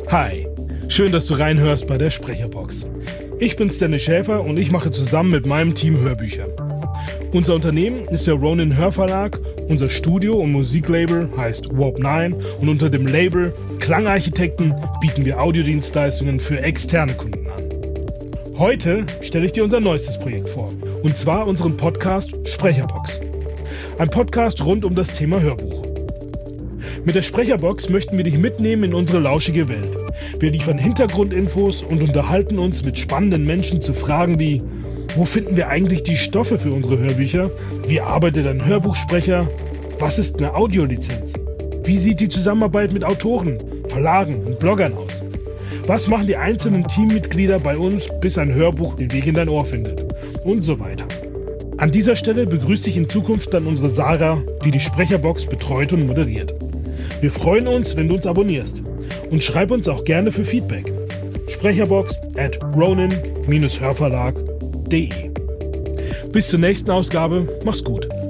Hi, schön, dass du reinhörst bei der Sprecherbox. Ich bin Stanley Schäfer und ich mache zusammen mit meinem Team Hörbücher. Unser Unternehmen ist der Ronin Hörverlag, unser Studio und Musiklabel heißt Warp 9 und unter dem Label Klangarchitekten bieten wir Audiodienstleistungen für externe Kunden an. Heute stelle ich dir unser neuestes Projekt vor, und zwar unseren Podcast Sprecherbox. Ein Podcast rund um das Thema Hörbuch. Mit der Sprecherbox möchten wir dich mitnehmen in unsere lauschige Welt. Wir liefern Hintergrundinfos und unterhalten uns mit spannenden Menschen zu Fragen wie: Wo finden wir eigentlich die Stoffe für unsere Hörbücher? Wie arbeitet ein Hörbuchsprecher? Was ist eine Audiolizenz? Wie sieht die Zusammenarbeit mit Autoren, Verlagen und Bloggern aus? Was machen die einzelnen Teammitglieder bei uns, bis ein Hörbuch den Weg in dein Ohr findet? Und so weiter. An dieser Stelle begrüßt dich in Zukunft dann unsere Sarah, die die Sprecherbox betreut und moderiert. Wir freuen uns, wenn du uns abonnierst. Und schreib uns auch gerne für Feedback. Sprecherbox@ronin-hörverlag.de. Bis zur nächsten Ausgabe. Mach's gut.